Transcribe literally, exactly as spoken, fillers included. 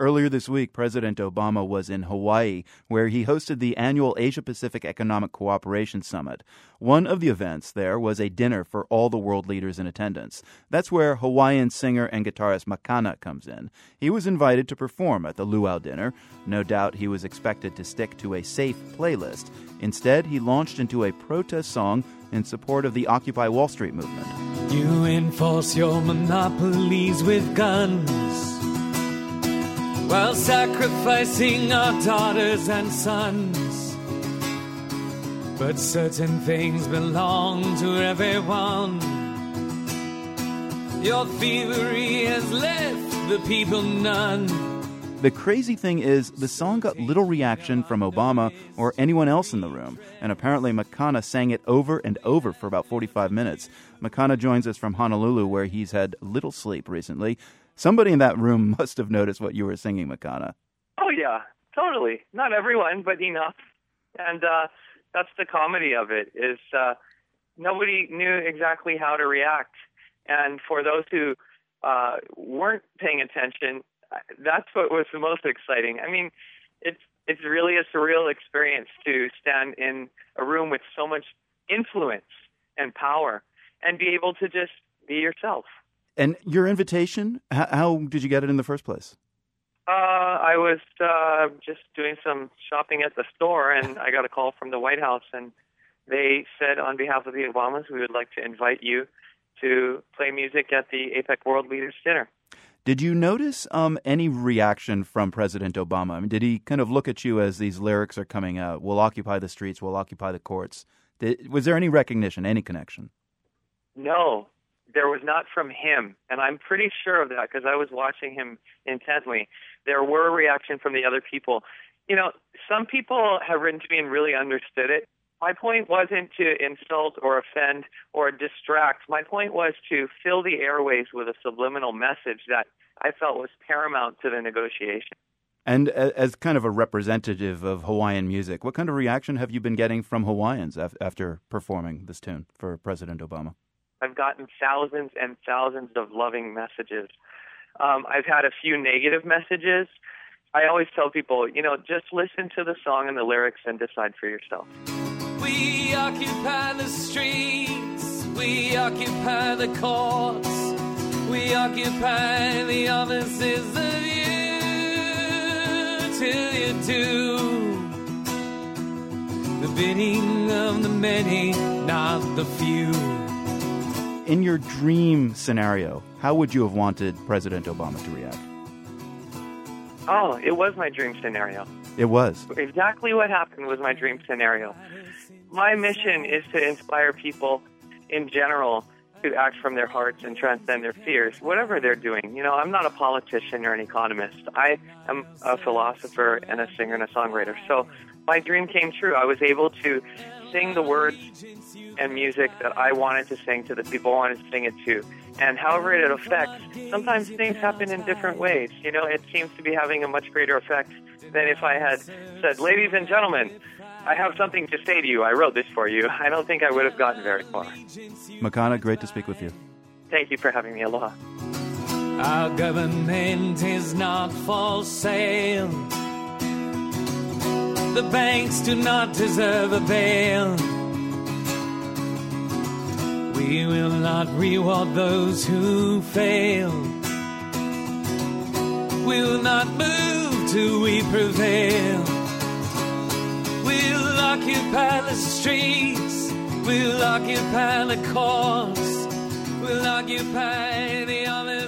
Earlier this week, President Obama was in Hawaii, where he hosted the annual Asia-Pacific Economic Cooperation Summit. One of the events there was a dinner for all the world leaders in attendance. That's where Hawaiian singer and guitarist Makana comes in. He was invited to perform at the luau dinner. No doubt he was expected to stick to a safe playlist. Instead, he launched into a protest song in support of the Occupy Wall Street movement. You enforce your monopolies with guns while sacrificing our daughters and sons. But certain things belong to everyone. Your thievery has left the people none. The crazy thing is, the song got little reaction from Obama or anyone else in the room, and apparently Makana sang it over and over for about forty-five minutes. Makana joins us from Honolulu, where he's had little sleep recently. Somebody in that room must have noticed what you were singing, Makana. Oh, yeah, totally. Not everyone, but enough. And uh, that's the comedy of it, is uh, nobody knew exactly how to react. And for those who uh, weren't paying attention, that's what was the most exciting. I mean, it's it's really a surreal experience to stand in a room with so much influence and power and be able to just be yourself. And your invitation, how, how did you get it in the first place? Uh, I was uh, just doing some shopping at the store, and I got a call from the White House, and they said, on behalf of the Obamas, we would like to invite you to play music at the APEC World Leaders Dinner. Did you notice um, any reaction from President Obama? I mean, did he kind of look at you as these lyrics are coming out? We'll occupy the streets, we'll occupy the courts. Did, was there any recognition, any connection? No, there was not from him. And I'm pretty sure of that because I was watching him intently. There were reaction from the other people. You know, some people have written to me and really understood it. My point wasn't to insult or offend or distract. My point was to fill the airways with a subliminal message that I felt was paramount to the negotiation. And as kind of a representative of Hawaiian music, what kind of reaction have you been getting from Hawaiians af- after performing this tune for President Obama? I've gotten thousands and thousands of loving messages. Um, I've had a few negative messages. I always tell people, you know, just listen to the song and the lyrics and decide for yourself. We occupy the streets, we occupy the courts, we occupy the offices of you, till you do the bidding of the many, not the few. In your dream scenario, how would you have wanted President Obama to react? Oh, it was my dream scenario. It was. Exactly what happened was my dream scenario. My mission is to inspire people in general to act from their hearts and transcend their fears, whatever they're doing. You know, I'm not a politician or an economist. I am a philosopher and a singer and a songwriter. So my dream came true. I was able to sing the words and music that I wanted to sing to the people I wanted to sing it to. And however it affects, sometimes things happen in different ways. You know, it seems to be having a much greater effect than if I had said, ladies and gentlemen, I have something to say to you. I wrote this for you. I don't think I would have gotten very far. Makana, great to speak with you. Thank you for having me. Aloha. Our government is not for sale. The banks do not deserve a bail. We will not reward those who fail. We will not move till we prevail. We'll occupy the streets. We'll occupy the courts. We'll occupy the office.